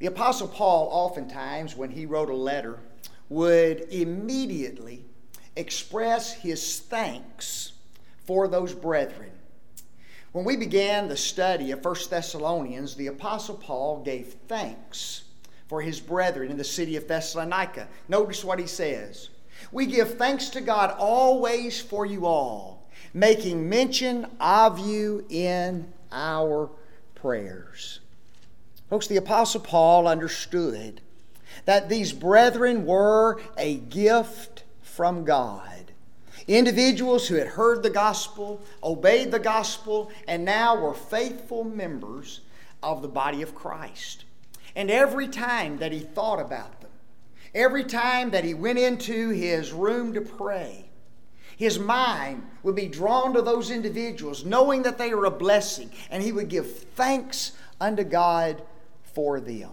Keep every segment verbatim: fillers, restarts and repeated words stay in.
The Apostle Paul, oftentimes, when he wrote a letter, would immediately express his thanks for those brethren. When we began the study of First Thessalonians, the Apostle Paul gave thanks for his brethren in the city of Thessalonica. Notice what he says. We give thanks to God always for you all, making mention of you in our prayers. Folks, the Apostle Paul understood that these brethren were a gift from God. Individuals who had heard the gospel, obeyed the gospel, and now were faithful members of the body of Christ. And every time that he thought about them, every time that he went into his room to pray, his mind would be drawn to those individuals, knowing that they are a blessing, and he would give thanks unto God for them.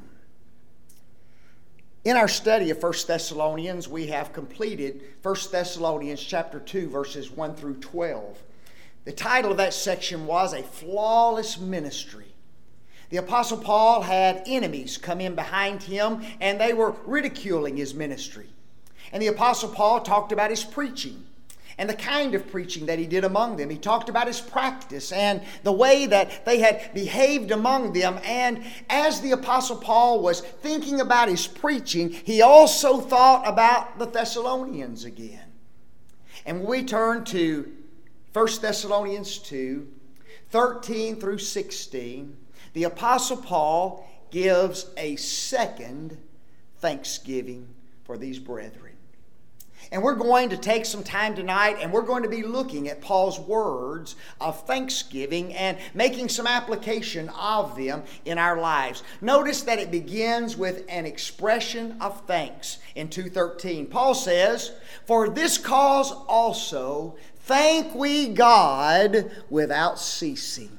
In our study of First Thessalonians, we have completed First Thessalonians chapter two, verses one through twelve. The title of that section was A Flawless Ministry. The Apostle Paul had enemies come in behind him, and they were ridiculing his ministry. And the Apostle Paul talked about his preaching and the kind of preaching that he did among them. He talked about his practice and the way that they had behaved among them. And as the Apostle Paul was thinking about his preaching, he also thought about the Thessalonians again. And when we turn to First Thessalonians two, thirteen through sixteen, the Apostle Paul gives a second thanksgiving for these brethren. And we're going to take some time tonight, and we're going to be looking at Paul's words of thanksgiving and making some application of them in our lives. Notice that it begins with an expression of thanks in two thirteen. Paul says, "For this cause also thank we God without ceasing."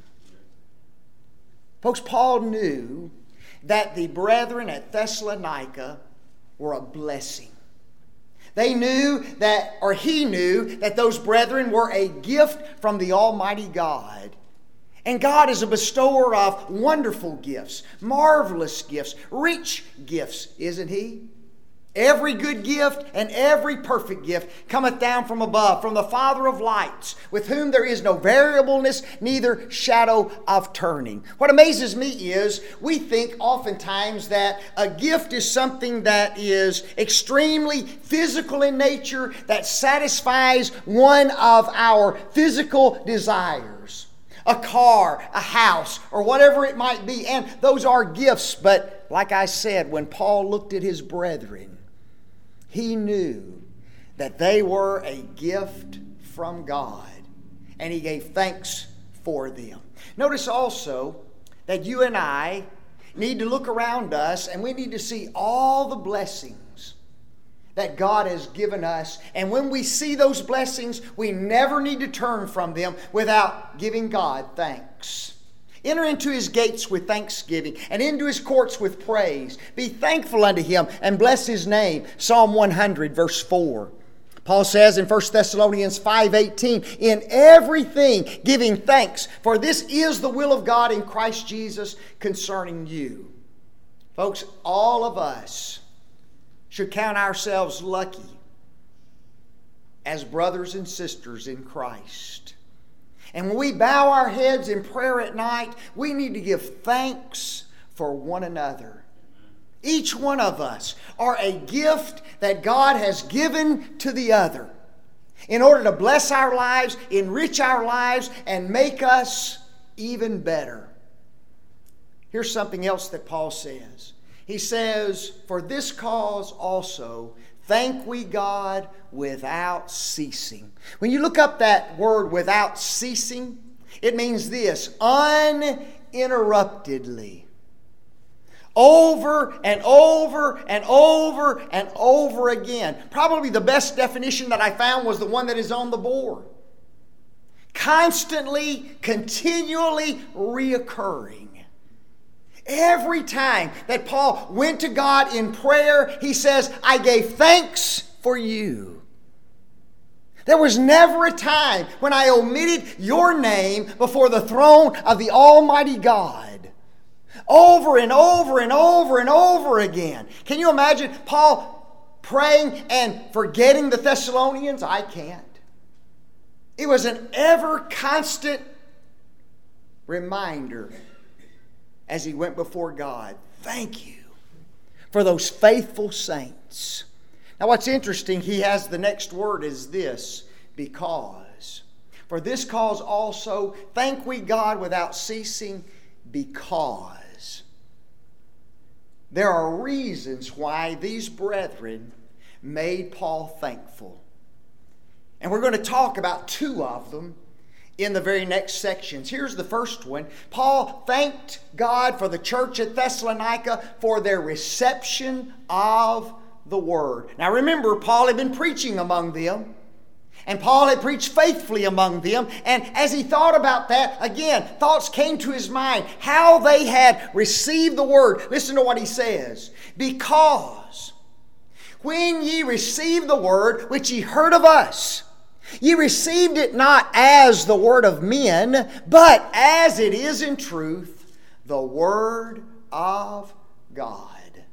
Folks, Paul knew that the brethren at Thessalonica were a blessing. They knew that, or he knew, that those brethren were a gift from the Almighty God. And God is a bestower of wonderful gifts, marvelous gifts, rich gifts, isn't He? Every good gift and every perfect gift cometh down from above, from the Father of lights, with whom there is no variableness, neither shadow of turning. What amazes me is we think oftentimes that a gift is something that is extremely physical in nature, that satisfies one of our physical desires. A car, a house, or whatever it might be. And those are gifts. But like I said, when Paul looked at his brethren, he knew that they were a gift from God, and he gave thanks for them. Notice also that you and I need to look around us, and we need to see all the blessings that God has given us. And when we see those blessings, we never need to turn from them without giving God thanks. Enter into His gates with thanksgiving and into His courts with praise. Be thankful unto Him and bless His name. Psalm one hundred verse four. Paul says in First Thessalonians five eighteen, "In everything giving thanks, for this is the will of God in Christ Jesus concerning you." Folks, all of us should count ourselves lucky as brothers and sisters in Christ. And when we bow our heads in prayer at night, we need to give thanks for one another. Each one of us are a gift that God has given to the other in order to bless our lives, enrich our lives, and make us even better. Here's something else that Paul says. He says, "For this cause also thank we God without ceasing." When you look up that word without ceasing, it means this: uninterruptedly. Over and over and over and over again. Probably the best definition that I found was the one that is on the board. Constantly, continually reoccurring. Every time that Paul went to God in prayer, he says, "I gave thanks for you." There was never a time when I omitted your name before the throne of the Almighty God. over and over and over and over again. Can you imagine Paul praying and forgetting the Thessalonians? I can't. It was an ever constant reminder as he went before God. Thank you for those faithful saints. Now what's interesting, he has the next word is this, because. For this cause also thank we God without ceasing, because. There are reasons why these brethren made Paul thankful. And we're going to talk about two of them in the very next sections. Here's the first one. Paul thanked God for the church at Thessalonica for their reception of the Word. Now remember, Paul had been preaching among them. And Paul had preached faithfully among them. And as he thought about that, again, thoughts came to his mind. How they had received the Word. Listen to what he says. Because when ye received the Word, which ye heard of us, ye received it not as the word of men, but as it is in truth, the Word of God.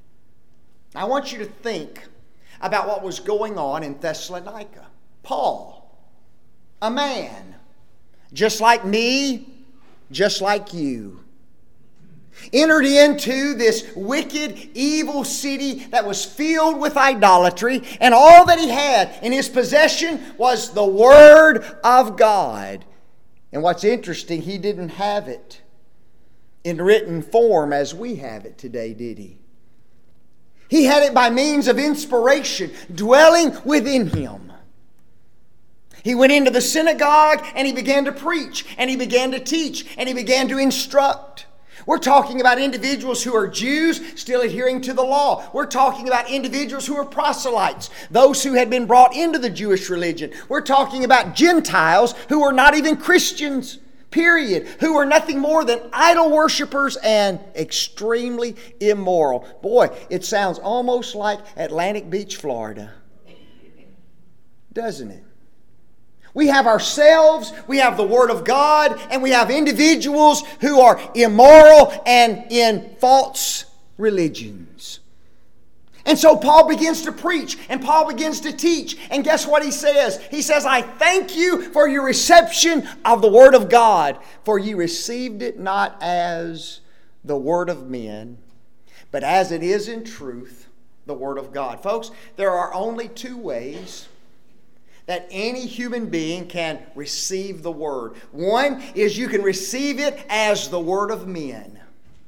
I want you to think about what was going on in Thessalonica. Paul, a man, just like me, just like you, entered into this wicked, evil city that was filled with idolatry, and all that he had in his possession was the Word of God. And what's interesting, he didn't have it in written form as we have it today, did he? He had it by means of inspiration dwelling within him. He went into the synagogue and he began to preach, and he began to teach, and he began to instruct. We're talking about individuals who are Jews still adhering to the law. We're talking about individuals who are proselytes, those who had been brought into the Jewish religion. We're talking about Gentiles who are not even Christians, period, who are nothing more than idol worshipers and extremely immoral. Boy, it sounds almost like Atlantic Beach, Florida, doesn't it? We have ourselves, we have the Word of God, and we have individuals who are immoral and in false religions. And so Paul begins to preach, and Paul begins to teach. And guess what he says? He says, I thank you for your reception of the Word of God, for you received it not as the word of men, but as it is in truth, the Word of God. Folks, there are only two ways that any human being can receive the Word. One is you can receive it as the word of men.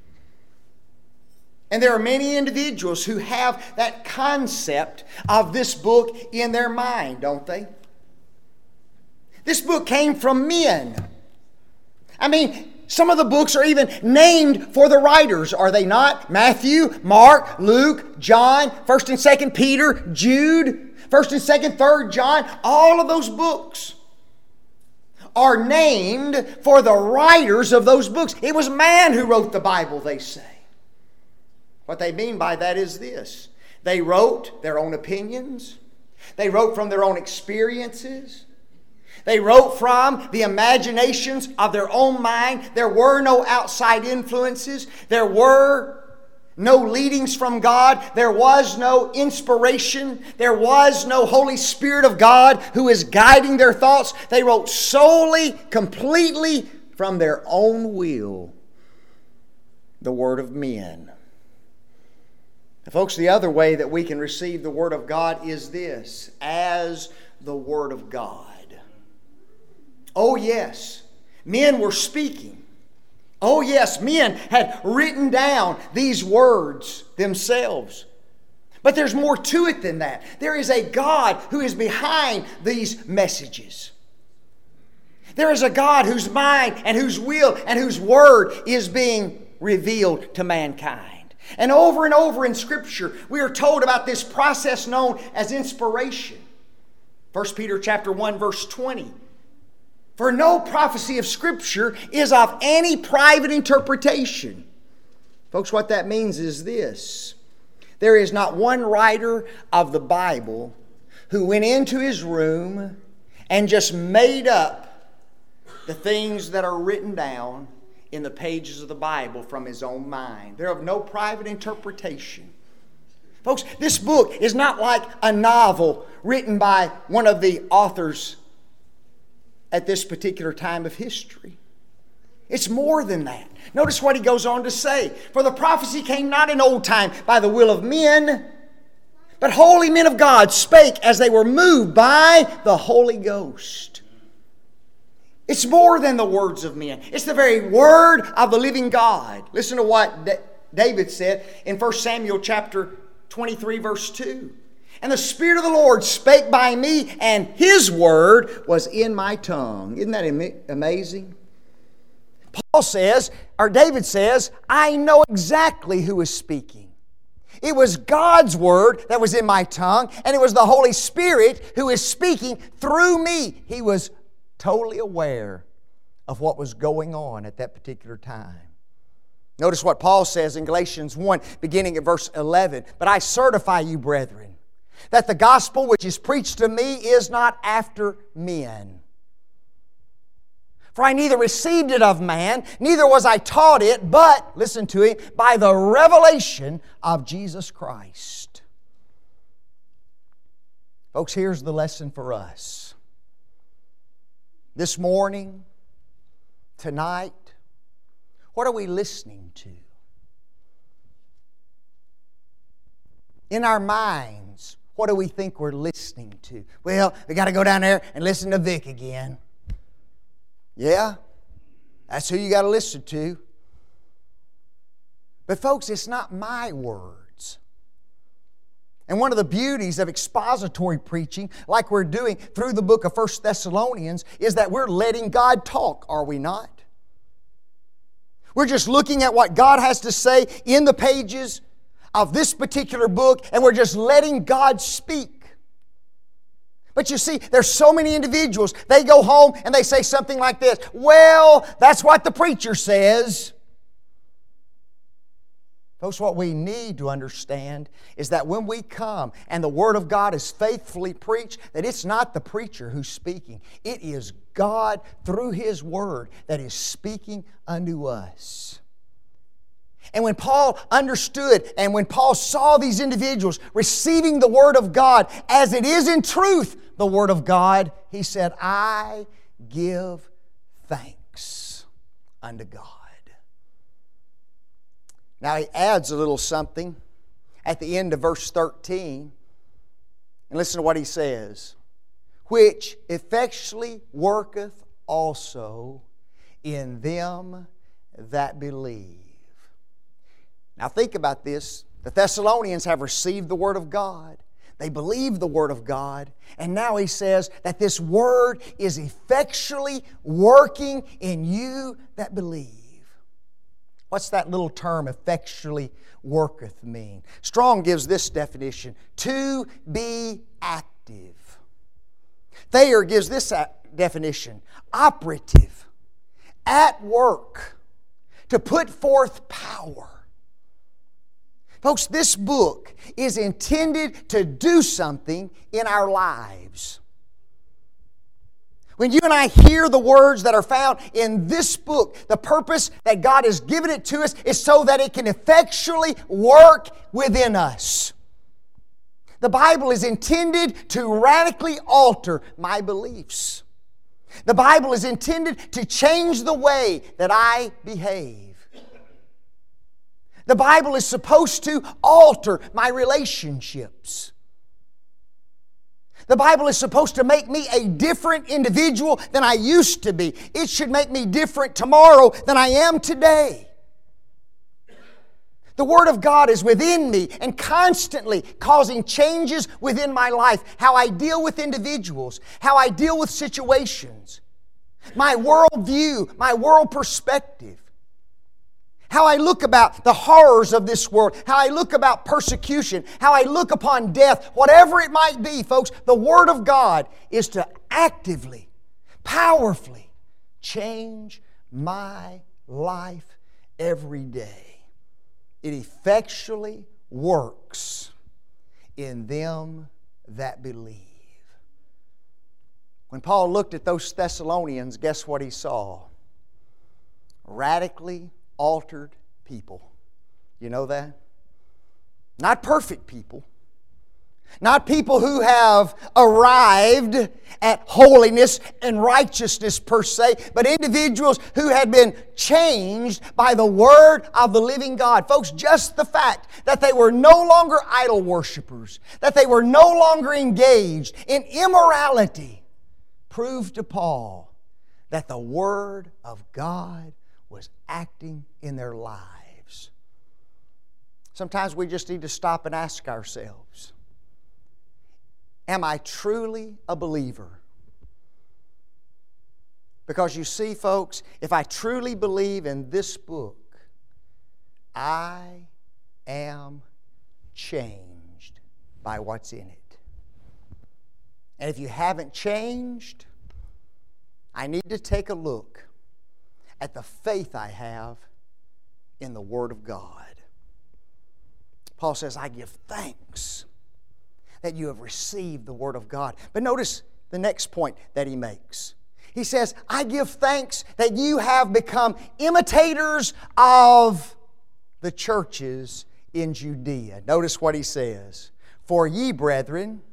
And there are many individuals who have that concept of this book in their mind, don't they? This book came from men. I mean, some of the books are even named for the writers, are they not? Matthew, Mark, Luke, John, First and Second Peter, Jude, First and Second, Third John, all of those books are named for the writers of those books. It was man who wrote the Bible, they say. What they mean by that is this. They wrote their own opinions. They wrote from their own experiences. They wrote from the imaginations of their own mind. There were no outside influences. There were no leadings from God. There was no inspiration. There was no Holy Spirit of God who is guiding their thoughts. They wrote solely, completely from their own will the Word of men. Now, folks, the other way that we can receive the Word of God is this, as the Word of God. Oh yes, men were speaking. Oh yes, men had written down these words themselves. But there's more to it than that. There is a God who is behind these messages. There is a God whose mind and whose will and whose word is being revealed to mankind. And over and over in Scripture, we are told about this process known as inspiration. First Peter chapter one, verse twenty. For no prophecy of Scripture is of any private interpretation. Folks, what that means is this. There is not one writer of the Bible who went into his room and just made up the things that are written down in the pages of the Bible from his own mind. They're of no private interpretation. Folks, this book is not like a novel written by one of the authors at this particular time of history. It's more than that. Notice what he goes on to say. For the prophecy came not in old time by the will of men, but holy men of God spake as they were moved by the Holy Ghost. It's more than the words of men. It's the very word of the living God. Listen to what David said in First Samuel chapter twenty-three, verse two. And the Spirit of the Lord spake by me, and His word was in my tongue. Isn't that amazing? Paul says, or David says, I know exactly who is speaking. It was God's word that was in my tongue, and it was the Holy Spirit who is speaking through me. He was totally aware of what was going on at that particular time. Notice what Paul says in Galatians one, beginning at verse eleven. But I certify you, brethren, that the gospel which is preached to me is not after men. For I neither received it of man, neither was I taught it, but, listen to it, by the revelation of Jesus Christ. Folks, here's the lesson for us. This morning, tonight, what are we listening to? In our minds, what do we think we're listening to? Well, we got to go down there and listen to Vic again. Yeah, that's who you got to listen to. But folks, it's not my words. And one of the beauties of expository preaching, like we're doing through the book of First Thessalonians, is that we're letting God talk, are we not? We're just looking at what God has to say in the pages of this particular book, and we're just letting God speak. But you see, there's so many individuals, they go home and they say something like this, well, that's what the preacher says. Folks, what we need to understand is that when we come and the Word of God is faithfully preached, that it's not the preacher who's speaking. It is God through His Word that is speaking unto us. And when Paul understood and when Paul saw these individuals receiving the Word of God as it is in truth the Word of God, he said, I give thanks unto God. Now he adds a little something at the end of verse thirteen. And listen to what he says. Which effectually worketh also in them that believe. Now think about this. The Thessalonians have received the Word of God. They believe the Word of God. And now he says that this Word is effectually working in you that believe. What's that little term, effectually worketh, mean? Strong gives this definition, to be active. Thayer gives this definition, operative, at work, to put forth power. Folks, this book is intended to do something in our lives. When you and I hear the words that are found in this book, the purpose that God has given it to us is so that it can effectually work within us. The Bible is intended to radically alter my beliefs. The Bible is intended to change the way that I behave. The Bible is supposed to alter my relationships. The Bible is supposed to make me a different individual than I used to be. It should make me different tomorrow than I am today. The Word of God is within me and constantly causing changes within my life. How I deal with individuals, how I deal with situations, my worldview, my world perspective. How I look about the horrors of this world, how I look about persecution, how I look upon death, whatever it might be, folks, the Word of God is to actively, powerfully change my life every day. It effectually works in them that believe. When Paul looked at those Thessalonians, guess what he saw? radically altered people. You know that? Not perfect people. Not people who have arrived at holiness and righteousness per se, but individuals who had been changed by the Word of the living God. Folks, just the fact that they were no longer idol worshipers, that they were no longer engaged in immorality, proved to Paul that the Word of God was acting in their lives. Sometimes we just need to stop and ask ourselves, am I truly a believer? Because you see, folks, if I truly believe in this book, I am changed by what's in it. And if you haven't changed, I need to take a look at the faith I have in the Word of God. Paul says, I give thanks that you have received the Word of God. But notice the next point that he makes. He says, I give thanks that you have become imitators of the churches in Judea. Notice what he says. For ye, brethren,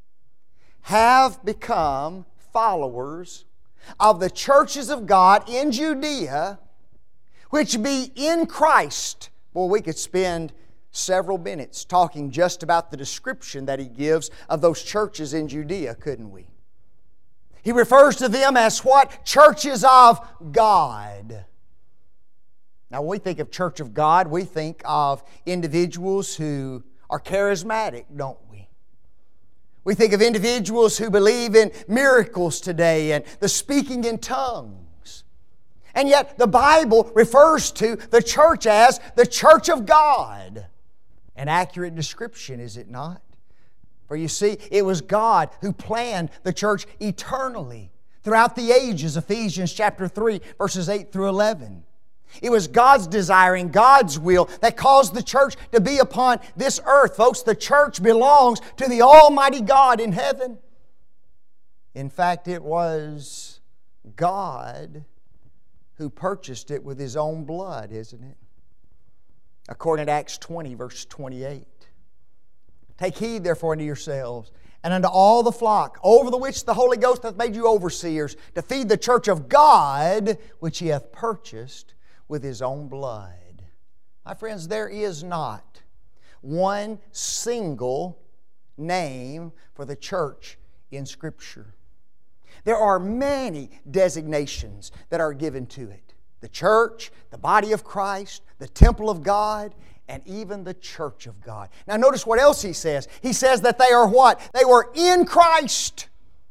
have become followers of the churches of God in Judea, which be in Christ. Boy, we could spend several minutes talking just about the description that he gives of those churches in Judea, couldn't we? He refers to them as what? Churches of God. Now, when we think of Church of God, we think of individuals who are charismatic, don't we? We think of individuals who believe in miracles today and the speaking in tongues. And yet, the Bible refers to the church as the Church of God. An accurate description, is it not? For you see, it was God who planned the church eternally throughout the ages, Ephesians chapter three, verses eight through eleven. It was God's desire and God's will that caused the church to be upon this earth. Folks, the church belongs to the Almighty God in heaven. In fact, it was God who purchased it with His own blood, isn't it? According to Acts twenty, verse twenty-eight. Take heed, therefore, unto yourselves, and unto all the flock, over the which the Holy Ghost hath made you overseers, to feed the church of God, which He hath purchased with His own blood. My friends, there is not one single name for the church in Scripture. There are many designations that are given to it. The church, the body of Christ, the temple of God, and even the church of God. Now notice what else he says. He says that they are what? They were in Christ.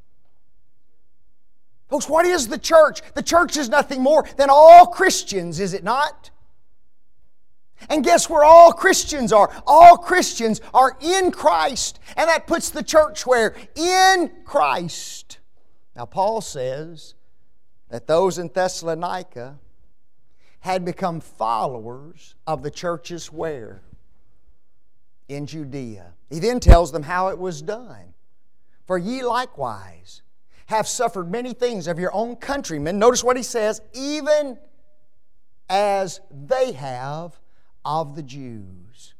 Folks, what is the church? The church is nothing more than all Christians, is it not? And guess where all Christians are? All Christians are in Christ. And that puts the church where? In Christ. Now Paul says that those in Thessalonica had become followers of the churches where? In Judea. He then tells them how it was done. For ye likewise have suffered many things of your own countrymen. Notice what he says, even as they have of the Jews.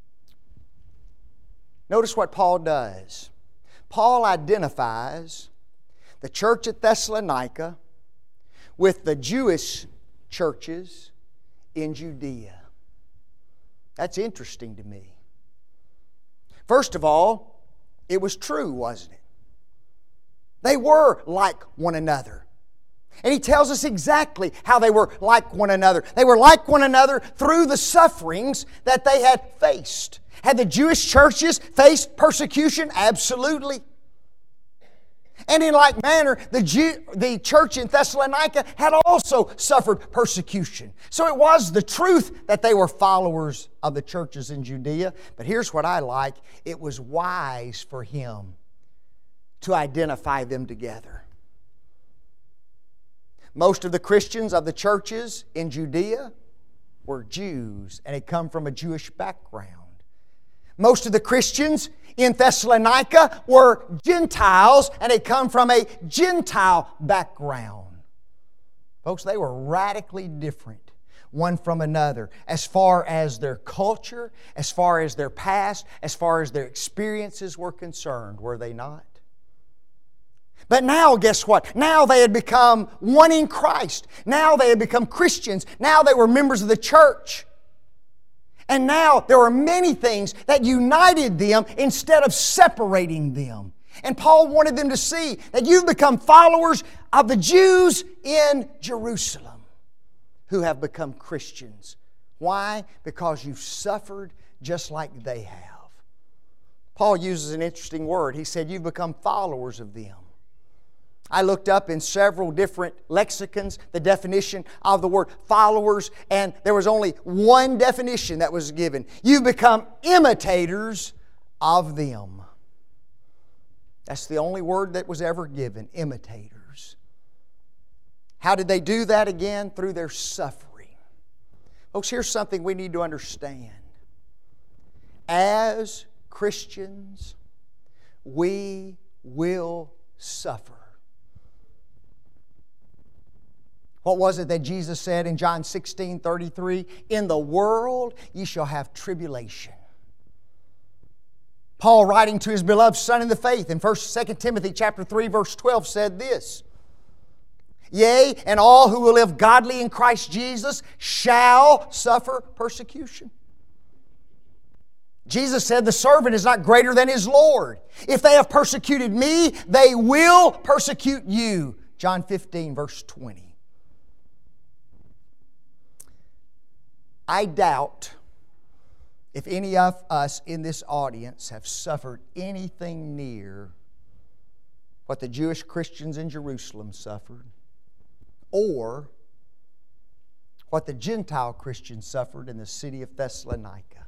Notice what Paul does. Paul identifies the church at Thessalonica with the Jewish churches in Judea. That's interesting to me. First of all, it was true, wasn't it? They were like one another. And he tells us exactly how they were like one another. They were like one another through the sufferings that they had faced. Had the Jewish churches faced persecution? Absolutely. And in like manner, the, Jew, the church in Thessalonica had also suffered persecution. So it was the truth that they were followers of the churches in Judea. But here's what I like. It was wise for him to identify them together. Most of the Christians of the churches in Judea were Jews and had come from a Jewish background. Most of the Christians in Thessalonica were Gentiles and had come from a Gentile background. Folks, they were radically different one from another as far as their culture, as far as their past, as far as their experiences were concerned, were they not? But now, guess what? Now they had become one in Christ. Now they had become Christians. Now they were members of the church. And now there were many things that united them instead of separating them. And Paul wanted them to see that you've become followers of the Jews in Jerusalem who have become Christians. Why? Because you've suffered just like they have. Paul uses an interesting word. He said you've become followers of them. I looked up in several different lexicons the definition of the word followers, and there was only one definition that was given. You've become imitators of them. That's the only word that was ever given, imitators. How did they do that again? Through their suffering. Folks, here's something we need to understand. As Christians, we will suffer. What was it that Jesus said in John sixteen thirty-three? In the world ye shall have tribulation. Paul, writing to his beloved son in the faith in First, Second Timothy chapter three, verse twelve, said this: Yea, and all who will live godly in Christ Jesus shall suffer persecution. Jesus said, the servant is not greater than his Lord. If they have persecuted me, they will persecute you. John fifteen, verse twenty. I doubt if any of us in this audience have suffered anything near what the Jewish Christians in Jerusalem suffered, or what the Gentile Christians suffered in the city of Thessalonica.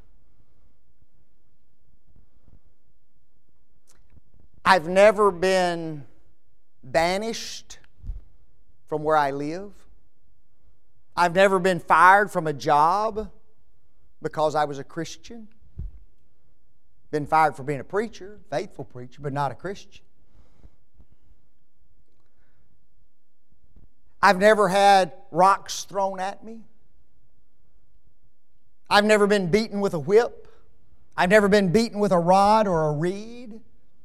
I've never been banished from where I live. I've never been fired from a job because I was a Christian. Been fired for being a preacher, faithful preacher, but not a Christian. I've never had rocks thrown at me. I've never been beaten with a whip. I've never been beaten with a rod or a reed.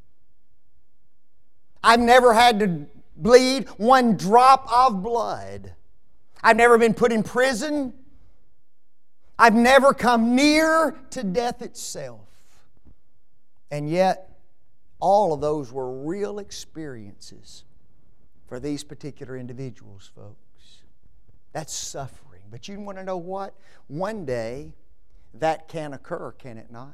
I've never had to bleed one drop of blood. I've never been put in prison. I've never come near to death itself. And yet, all of those were real experiences for these particular individuals, folks. That's suffering. But you want to know what? One day, that can occur, can it not?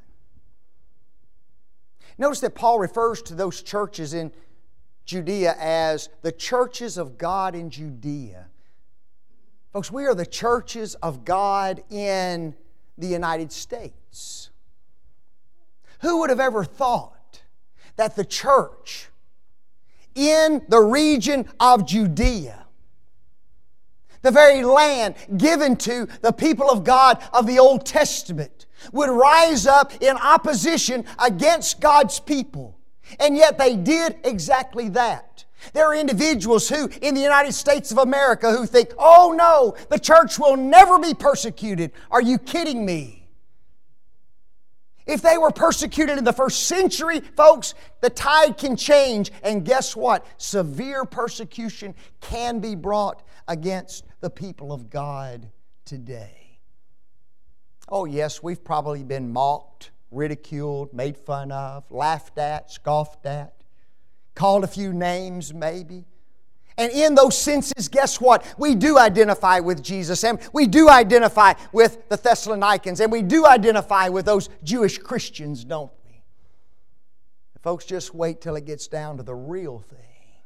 Notice that Paul refers to those churches in Judea as the churches of God in Judea. Folks, we are the churches of God in the United States. Who would have ever thought that the church in the region of Judea, the very land given to the people of God of the Old Testament, would rise up in opposition against God's people? And yet they did exactly that. There are individuals who, in the United States of America, who think, oh no, the church will never be persecuted. Are you kidding me? If they were persecuted in the first century, folks, the tide can change. And guess what? Severe persecution can be brought against the people of God today. Oh yes, we've probably been mocked, ridiculed, made fun of, laughed at, scoffed at, called a few names maybe. And in those senses, guess what? We do identify with Jesus, and we do identify with the Thessalonians, and we do identify with those Jewish Christians, don't we? Folks, just wait till it gets down to the real thing.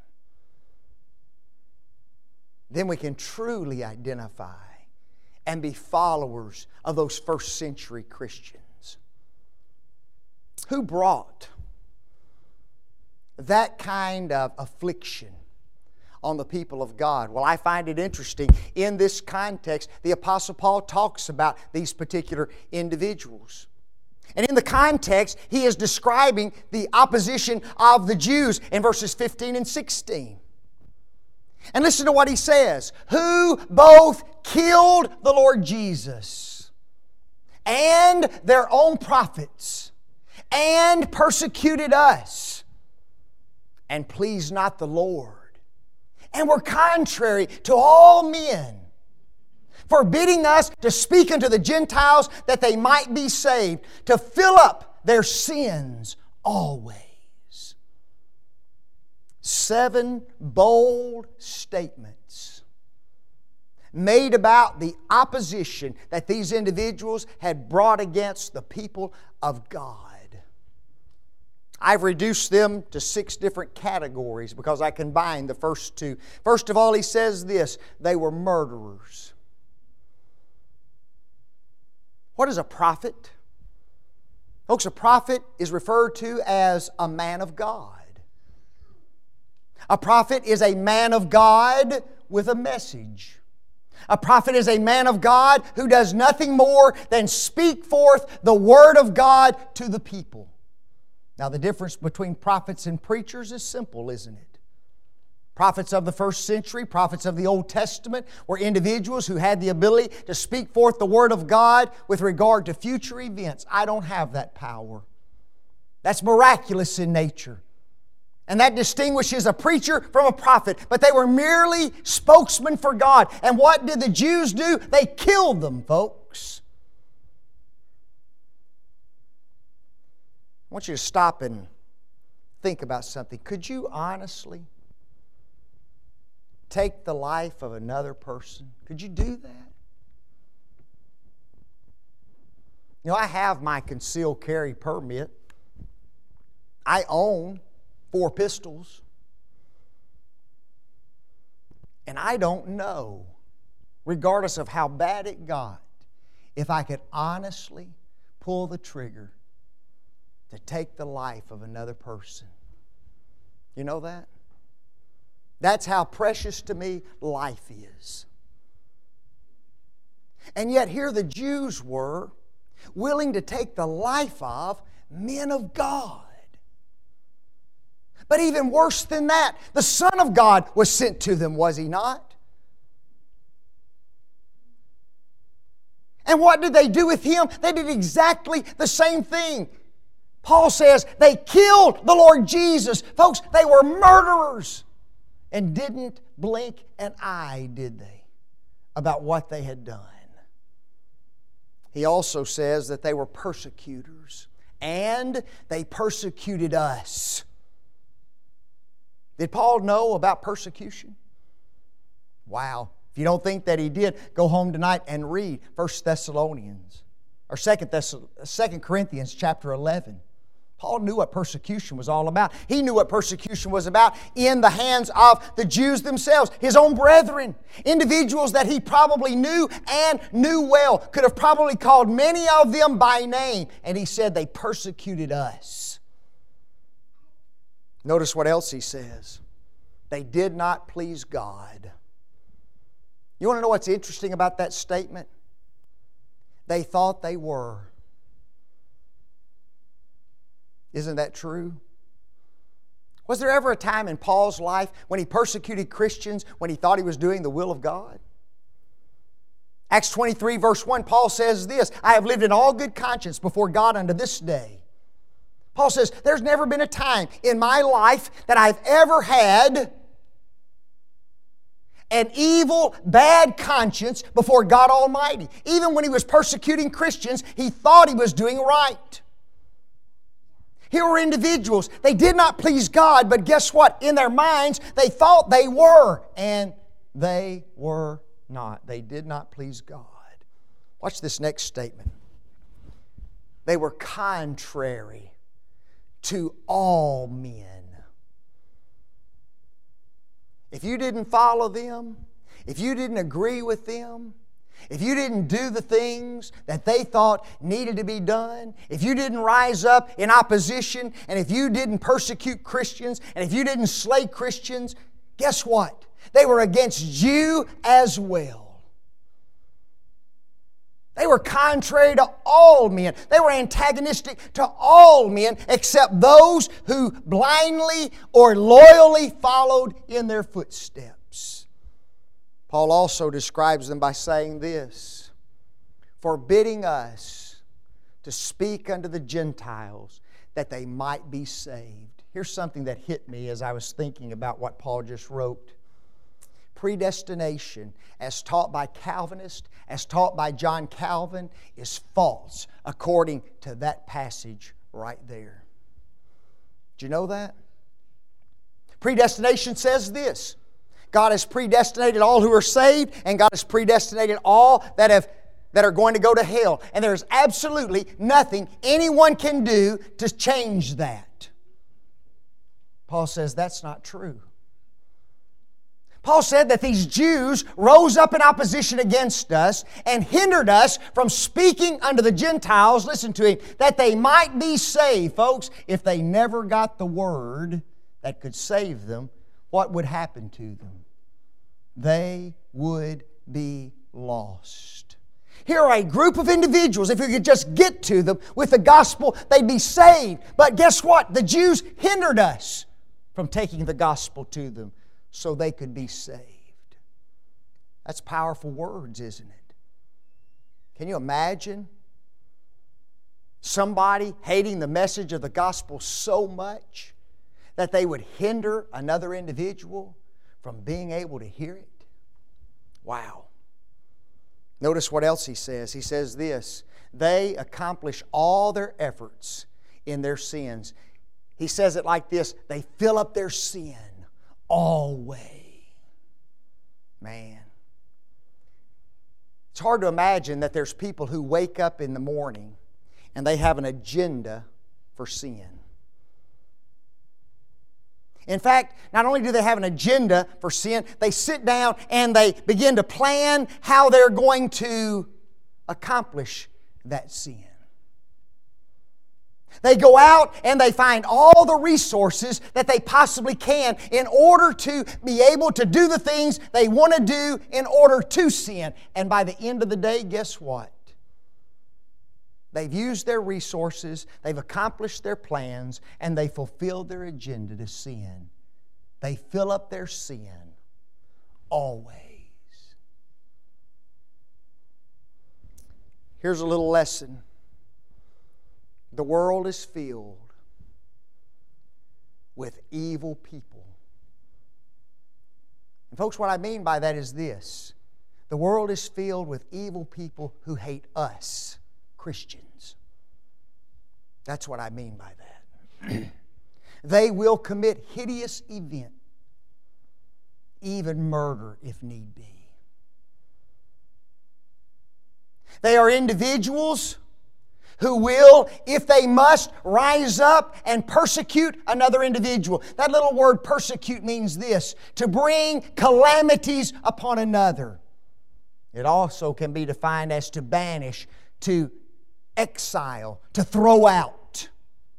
Then we can truly identify and be followers of those first century Christians. Who brought that kind of affliction on the people of God? Well, I find it interesting. In this context, the Apostle Paul talks about these particular individuals. And in the context, he is describing the opposition of the Jews in verses fifteen and sixteen. And listen to what he says. Who both killed the Lord Jesus and their own prophets and persecuted us and pleased not the Lord, and were contrary to all men, forbidding us to speak unto the Gentiles that they might be saved, to fill up their sins always. Seven bold statements made about the opposition that these individuals had brought against the people of God. I've reduced them to six different categories because I combined the first two. First of all, he says this: they were murderers. What is a prophet? Folks, a prophet is referred to as a man of God. A prophet is a man of God with a message. A prophet is a man of God who does nothing more than speak forth the Word of God to the people. Now, the difference between prophets and preachers is simple, isn't it? Prophets of the first century, prophets of the Old Testament, were individuals who had the ability to speak forth the Word of God with regard to future events. I don't have that power. That's miraculous in nature. And that distinguishes a preacher from a prophet. But they were merely spokesmen for God. And what did the Jews do? They killed them, folks. I want you to stop and think about something. Could you honestly take the life of another person? Could you do that? You know, I have my concealed carry permit. I own four pistols. And I don't know, regardless of how bad it got, if I could honestly pull the trigger to take the life of another person. You know that? That's how precious to me life is. And yet here the Jews were willing to take the life of men of God. But even worse than that, the Son of God was sent to them, was He not? And what did they do with Him? They did exactly the same thing. Paul says they killed the Lord Jesus. Folks, they were murderers and didn't blink an eye, did they, about what they had done. He also says that they were persecutors and they persecuted us. Did Paul know about persecution? Wow. If you don't think that he did, go home tonight and read First Thessalonians or Second Corinthians chapter eleven. Paul knew what persecution was all about. He knew what persecution was about in the hands of the Jews themselves, his own brethren, individuals that he probably knew and knew well, could have probably called many of them by name. And he said they persecuted us. Notice what else he says. They did not please God. You want to know what's interesting about that statement? They thought they were. Isn't that true? Was there ever a time in Paul's life when he persecuted Christians when he thought he was doing the will of God? Acts twenty-three verse one, Paul says this, I have lived in all good conscience before God unto this day. Paul says, there's never been a time in my life that I've ever had an evil, bad conscience before God Almighty. Even when he was persecuting Christians, he thought he was doing right. Here were individuals. They did not please God, but guess what? In their minds, they thought they were, and they were not. They did not please God. Watch this next statement. They were contrary to all men. If you didn't follow them, if you didn't agree with them, if you didn't do the things that they thought needed to be done, if you didn't rise up in opposition, and if you didn't persecute Christians, and if you didn't slay Christians, guess what? They were against you as well. They were contrary to all men. They were antagonistic to all men except those who blindly or loyally followed in their footsteps. Paul also describes them by saying this, forbidding us to speak unto the Gentiles that they might be saved. Here's something that hit me as I was thinking about what Paul just wrote. Predestination, as taught by Calvinists, as taught by John Calvin, is false according to that passage right there. Do you know that? Predestination says this: God has predestinated all who are saved, and God has predestinated all that have that are going to go to hell. And there is absolutely nothing anyone can do to change that. Paul says that's not true. Paul said that these Jews rose up in opposition against us and hindered us from speaking unto the Gentiles, listen to him, that they might be saved. Folks, if they never got the word that could save them, what would happen to them? They would be lost. Here are a group of individuals, if you could just get to them with the gospel, they'd be saved. But guess what? The Jews hindered us from taking the gospel to them so they could be saved. That's powerful words, isn't it? Can you imagine somebody hating the message of the gospel so much that they would hinder another individual from being able to hear it? Wow. Notice what else he says. He says this: they accomplish all their efforts in their sins. He says it like this: they fill up their sin always. Man. It's hard to imagine that there's people who wake up in the morning and they have an agenda for sin. In fact, not only do they have an agenda for sin, they sit down and they begin to plan how they're going to accomplish that sin. They go out and they find all the resources that they possibly can in order to be able to do the things they want to do in order to sin. And by the end of the day, guess what? They've used their resources, they've accomplished their plans, and they fulfilled their agenda to sin. They fill up their sin always. Here's a little lesson. The world is filled with evil people. And folks, what I mean by that is this. The world is filled with evil people who hate us, Christians. That's what I mean by that. They will commit hideous event, even murder if need be. They are individuals who will, if they must, rise up and persecute another individual. That little word persecute means this: to bring calamities upon another. It also can be defined as to banish, to exile, to throw out.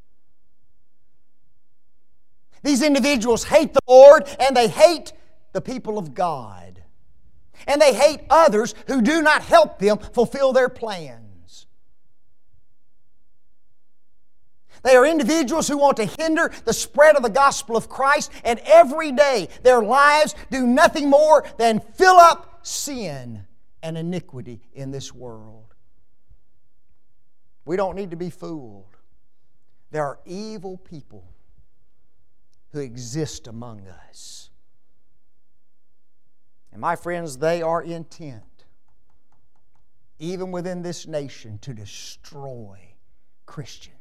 These individuals hate the Lord and they hate the people of God. And they hate others who do not help them fulfill their plans. They are individuals who want to hinder the spread of the gospel of Christ, and every day their lives do nothing more than fill up sin and iniquity in this world. We don't need to be fooled. There are evil people who exist among us. And my friends, they are intent, even within this nation, to destroy Christians.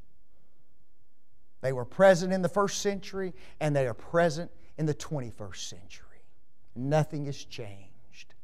They were present in the first century, and they are present in the twenty-first century. Nothing has changed.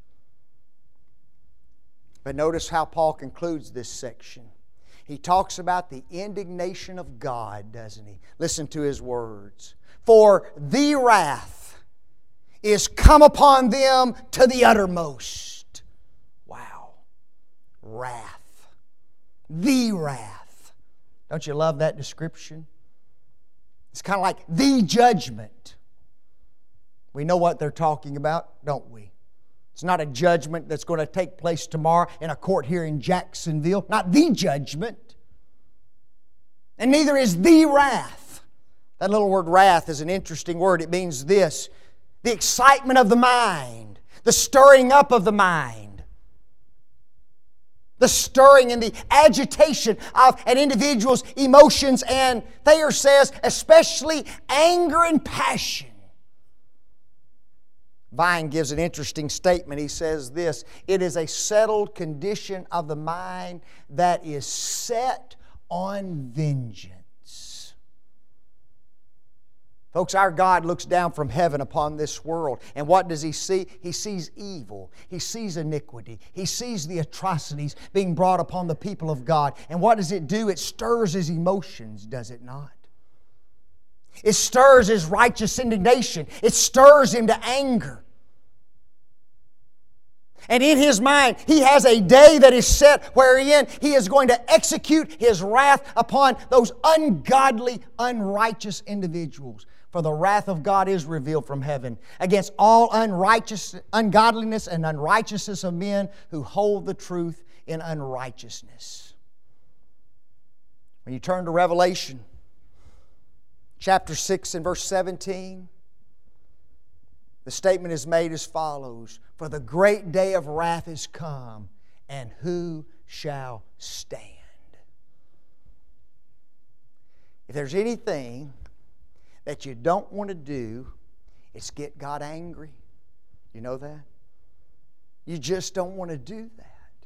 But notice how Paul concludes this section. He talks about the indignation of God, doesn't he? Listen to his words. For the wrath is come upon them to the uttermost. Wow. Wrath. The wrath. Don't you love that description? It's kind of like the judgment. We know what they're talking about, don't we? It's not a judgment that's going to take place tomorrow in a court here in Jacksonville. Not the judgment. And neither is the wrath. That little word wrath is an interesting word. It means this: the excitement of the mind, the stirring up of the mind, the stirring and the agitation of an individual's emotions, and Thayer says, especially anger and passion. Vine gives an interesting statement. He says this, "It is a settled condition of the mind that is set on vengeance." Folks, our God looks down from heaven upon this world, and what does He see? He sees evil. He sees iniquity. He sees the atrocities being brought upon the people of God. And what does it do? It stirs His emotions, does it not? It stirs His righteous indignation. It stirs Him to anger. And in His mind, He has a day that is set wherein He is going to execute His wrath upon those ungodly, unrighteous individuals. For the wrath of God is revealed from heaven against all unrighteous, ungodliness and unrighteousness of men who hold the truth in unrighteousness. When you turn to Revelation chapter six and verse seventeen, the statement is made as follows, "For the great day of wrath is come, and who shall stand?" If there's anything that you don't want to do, it's get God angry. You know that? You just don't want to do that.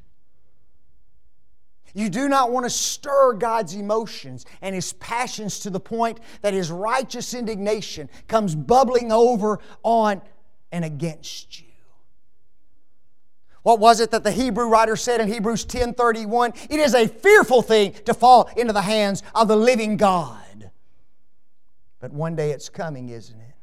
You do not want to stir God's emotions and His passions to the point that His righteous indignation comes bubbling over on and against you. What was it that the Hebrew writer said in Hebrews ten thirty-one? It is a fearful thing to fall into the hands of the living God. But one day it's coming, isn't it?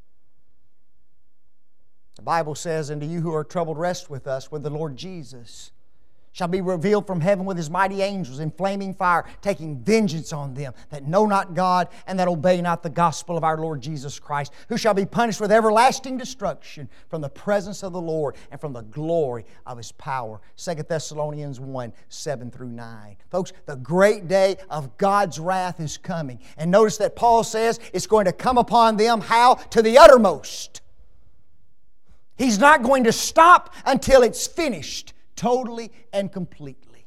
The Bible says, "Unto you who are troubled, rest with us, when the Lord Jesus shall be revealed from heaven with His mighty angels in flaming fire, taking vengeance on them that know not God and that obey not the gospel of our Lord Jesus Christ, who shall be punished with everlasting destruction from the presence of the Lord and from the glory of His power." Second Thessalonians one, seven through nine. Folks, the great day of God's wrath is coming. And notice that Paul says it's going to come upon them, how? To the uttermost. He's not going to stop until it's finished. Totally and completely.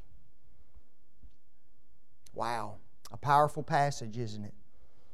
Wow. A powerful passage, isn't it?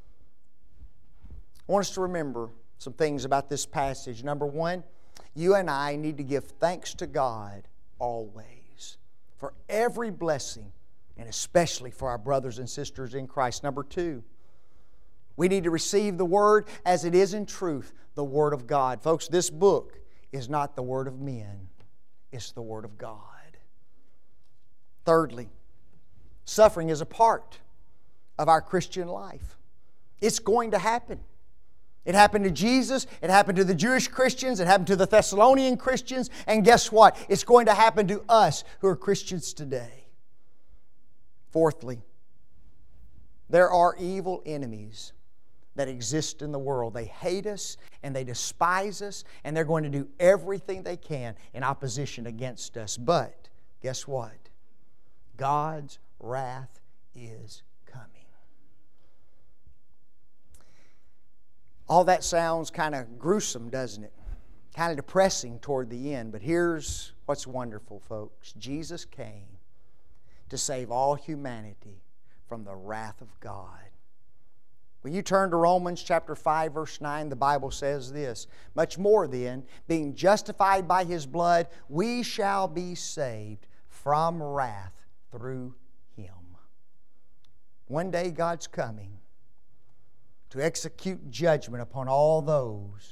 I want us to remember some things about this passage. Number one, you and I need to give thanks to God always for every blessing, and especially for our brothers and sisters in Christ. Number two, we need to receive the Word as it is in truth, the Word of God. Folks, this book is not the Word of men. It's the Word of God. Thirdly, suffering is a part of our Christian life. It's going to happen. It happened to Jesus. It happened to the Jewish Christians. It happened to the Thessalonian Christians. And guess what? It's going to happen to us who are Christians today. Fourthly, there are evil enemies that exist in the world. They hate us and they despise us, and they're going to do everything they can in opposition against us. But guess what? God's wrath is coming. All that sounds kind of gruesome, doesn't it? Kind of depressing toward the end. But here's what's wonderful, folks. Jesus came to save all humanity from the wrath of God. When you turn to Romans chapter five, verse nine, the Bible says this, "Much more then, being justified by His blood, we shall be saved from wrath through Him." One day God's coming to execute judgment upon all those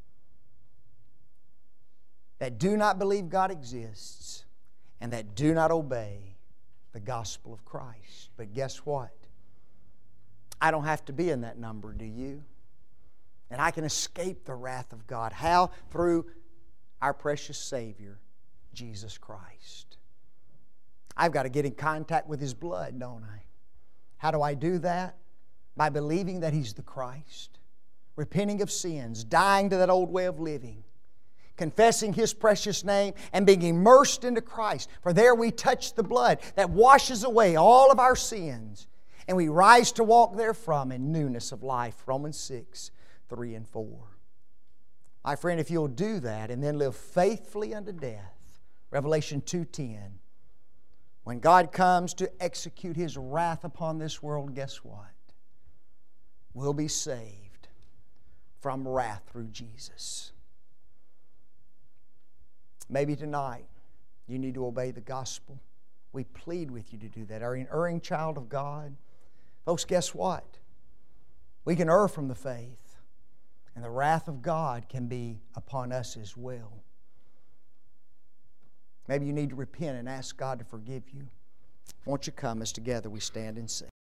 that do not believe God exists and that do not obey the gospel of Christ. But guess what? I don't have to be in that number, do you? And I can escape the wrath of God. How? Through our precious Savior, Jesus Christ. I've got to get in contact with His blood, don't I? How do I do that? By believing that He's the Christ, repenting of sins, dying to that old way of living, confessing His precious name, and being immersed into Christ. For there we touch the blood that washes away all of our sins, and we rise to walk therefrom in newness of life. Romans six, three and four. My friend, if you'll do that and then live faithfully unto death, Revelation two ten, when God comes to execute His wrath upon this world, guess what? We'll be saved from wrath through Jesus. Maybe tonight you need to obey the gospel. We plead with you to do that. Are you an erring child of God? Folks, guess what? We can err from the faith, and the wrath of God can be upon us as well. Maybe you need to repent and ask God to forgive you. Won't you come as together we stand and sing?